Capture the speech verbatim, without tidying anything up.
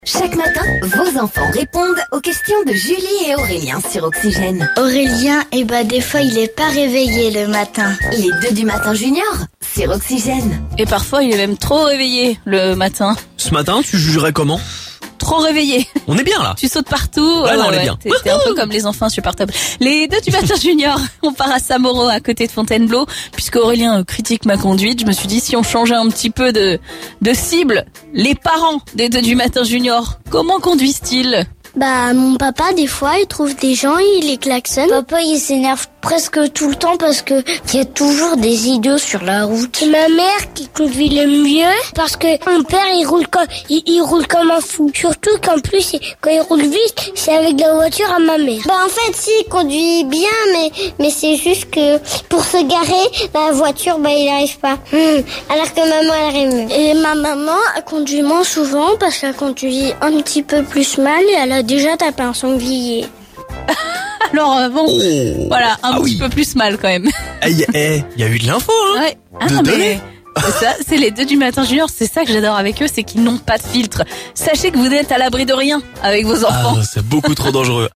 Chaque matin, vos enfants répondent aux questions de Julie et Aurélien sur Oxygène. Aurélien, eh ben des fois il est pas réveillé le matin. Les deux du matin junior sur Oxygène. Et parfois il est même trop réveillé le matin. Ce matin, tu jugerais comment? Trop réveillé. On est bien là. Tu sautes partout. Ouais, non, ouais, on est ouais, bien. T'es, t'es un peu comme les enfants insupportables. Les deux du matin junior, on part à Samoro à côté de Fontainebleau. Puisque Aurélien euh, critique ma conduite, je me suis dit si on changeait un petit peu de, de cible, les parents des deux du matin junior, comment conduisent-ils? Bah mon papa des fois il trouve des gens, il les klaxonne. Papa il s'énerve presque tout le temps parce que il y a toujours des idiots sur la route. Ma mère qui conduit le mieux parce que mon père il roule comme il, il roule comme un fou. Surtout qu'en plus quand il roule vite c'est avec la voiture à ma mère. Bah en fait si il conduit bien mais mais c'est juste que pour se garer la voiture bah il arrive pas. Hum, alors que maman elle arrive mieux. Et ma maman elle conduit moins souvent parce qu'elle conduit un petit peu plus mal et elle a déjà tapé un sanglier. Alors euh, bon, Oh. voilà, un Ah petit oui. peu plus mal quand même. Eh, y, eh, y a eu de l'info, hein. Ouais. Ah De mais donner. c'est ça, c'est les deux du matin junior, c'est ça que j'adore avec eux, c'est qu'ils n'ont pas de filtre. Sachez que vous n'êtes à l'abri de rien avec vos enfants. Ah, c'est beaucoup trop dangereux.